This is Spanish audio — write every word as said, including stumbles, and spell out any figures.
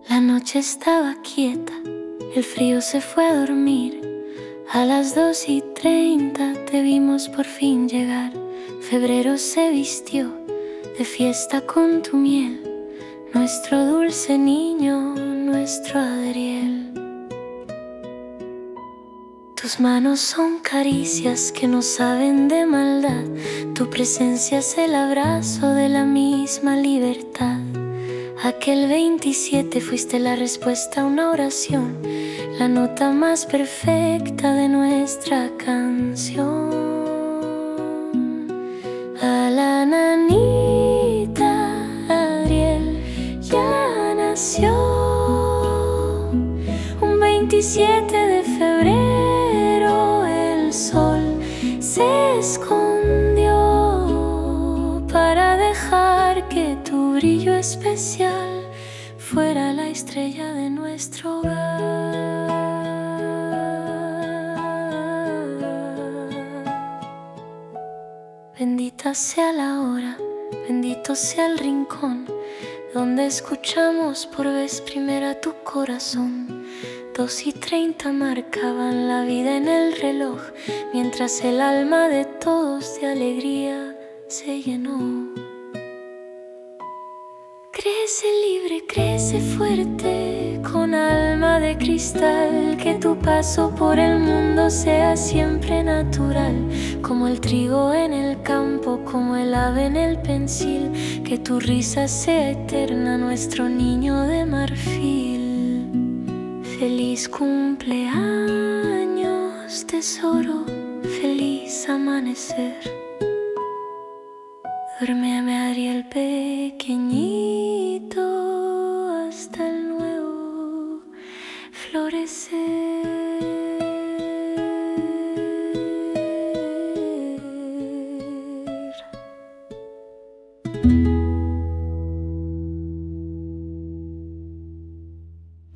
La noche estaba quieta, el frío se fue a dormir. A las dos y treinta te vimos por fin llegar. Febrero se vistió de fiesta con tu miel, nuestro dulce niño, nuestro Adriel. Tus manos son caricias que no saben de maldad, tu presencia es el abrazo de la misma libertad. Aquel veintisiete fuiste la respuesta a una oración, la nota más perfecta de nuestra canción. A la nanita Adriel ya nació, un veintisiete de febrero el sol se escondió para dejar que tu brillo especial fuera la estrella de nuestro hogar. Bendita sea la hora, bendito sea el rincón donde escuchamos por vez primera tu corazón. Dos y treinta marcaban la vida en el reloj, mientras el alma de todos de alegría se llenó. Crece libre, crece fuerte, con alma de cristal, que tu paso por el mundo sea siempre natural, como el trigo en el campo, como el ave en el pensil, que tu risa sea eterna, nuestro niño de marfil. Feliz cumpleaños, tesoro, feliz amanecer. Duérmeme, Adriel pequeñito, hasta el nuevo florecer.